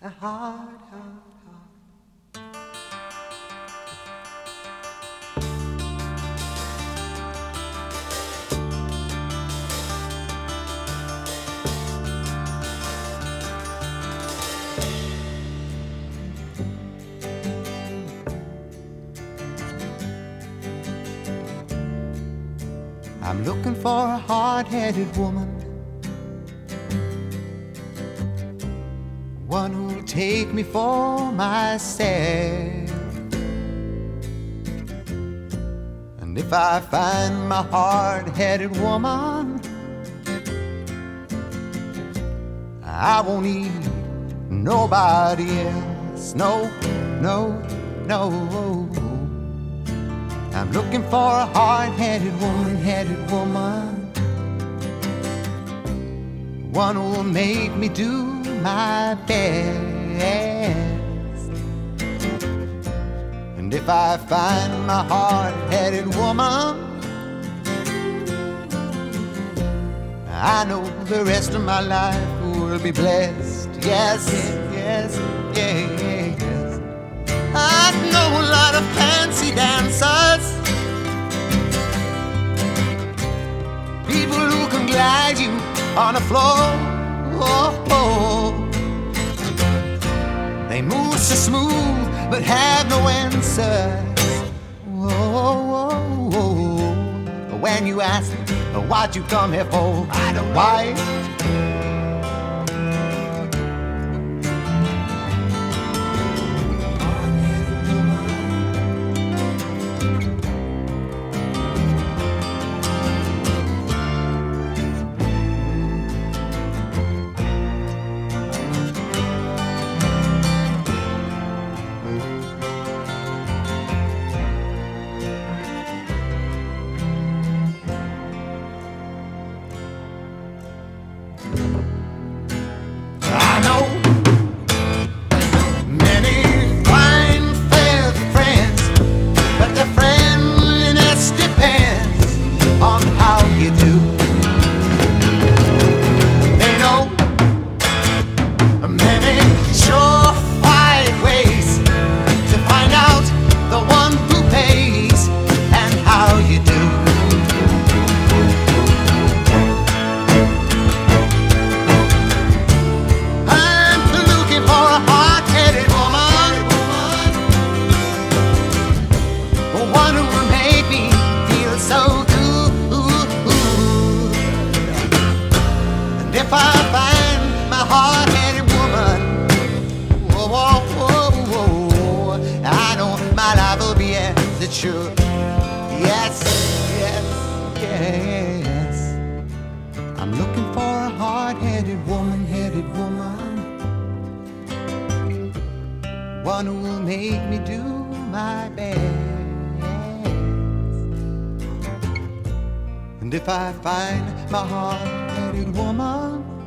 hard. I'm looking for a hard-headed woman, one who'll take me for myself. And if I find my hard-headed woman, I won't need nobody else. No, no, no. I'm looking for a hard-headed woman, one who will make me do my best. And if I find my hard-headed woman, I know the rest of my life will be blessed. Yes, yes, yes. I know a lot of fancy dancers, people who can glide you on the floor. They move so smooth but have no answers. When you ask what you come here for, I don't know why. If I find my hard-headed woman, I know my life will be as it should. Yes, yes, yes. I'm looking for a hard-headed woman, one who will make me do my best. And if I find my hard-headed woman,